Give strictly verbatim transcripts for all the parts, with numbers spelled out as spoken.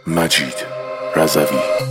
مجید رضوی.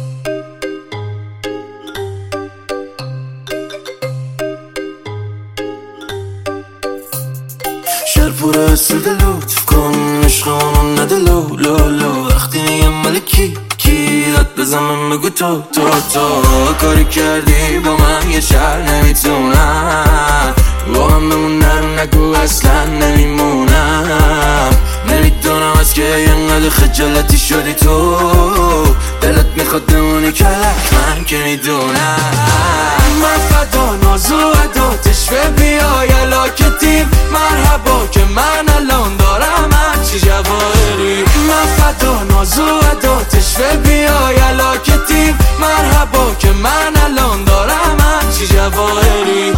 شهر پر سود لطف کن عشقمون نده لو لو لو. وقتی میگم مال کی کی داد بزنم بگو تو تو تو. کاری کردی با من یه شهر نمیتونم با من بمونم، نگو اصلا نمیمونم. نمیدونم از که اینقدر خجالتی شدی تو، دلت میخواد بمونی کلک، من که میدونم. من فدا ناز و عداتش و بیای علاکتیم مرحبا که من الان دارم هرچی جواهری. من فدا ناز و عداتش و بیای علاکتیم مرحبا که من الان دارم هرچی جواهری.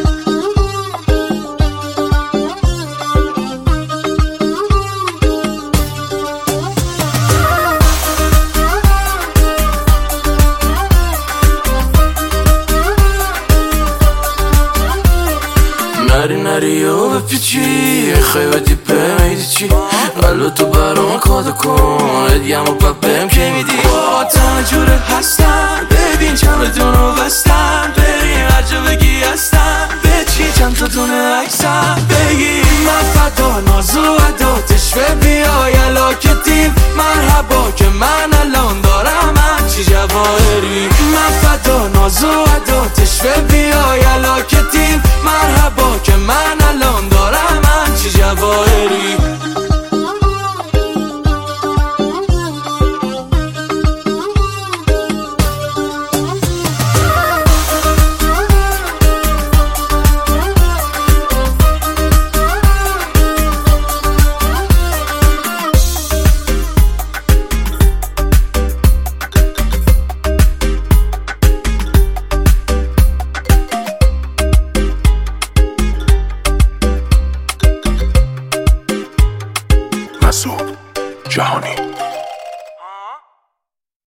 نری نری و بپیچی خیلی دیپه میدی چی قلب تو برام کادا کن ادیم و پاک بهم که میدی. با تنه جوره هستم ببین چمدون رو بستم، بریم هر جا بگی هستم بچی چند تا دونه عکسم بگی. من فدا ناز و عداتش و بیای علاکتیم مرحبا که من الان دارم هرچی جواهری. من فدا ناز و عداتش و بیای علاکتیم مرحبا که من الان دارم هرچی جواهری. مسعود جهانی.